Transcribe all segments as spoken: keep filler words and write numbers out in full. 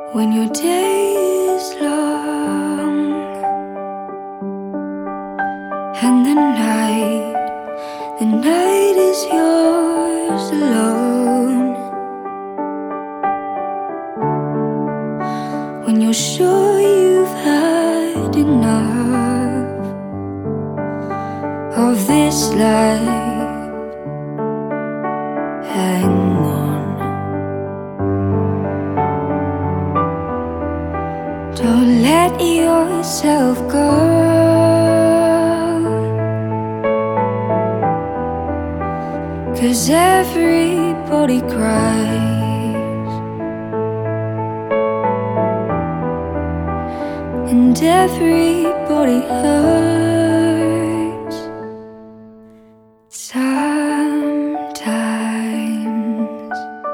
When your day is long and the night, the night is yours alone. When you're sure you've had enough of this life, hang on. Don't let yourself go, 'cause everybody cries and everybody hurts sometimes.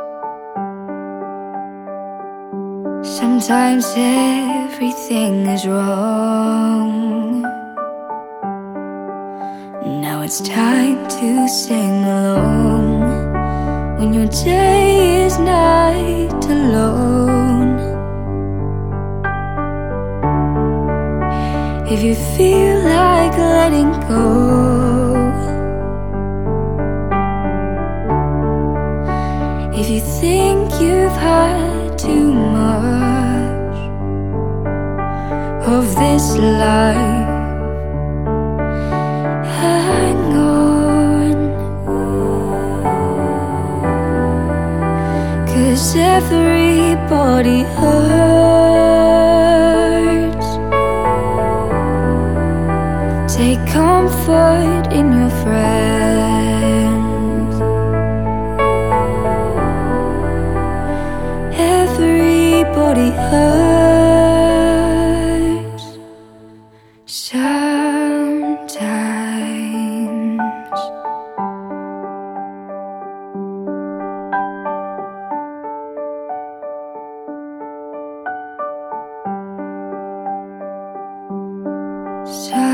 Sometimes everything is wrong. Now it's time to sing along. When your day is night alone, if you feel like letting go, if you think you've had too much of this life, hang on, 'cause everybody hurts. Take comfort in your friends. Everybody hurts sometimes. Sometimes.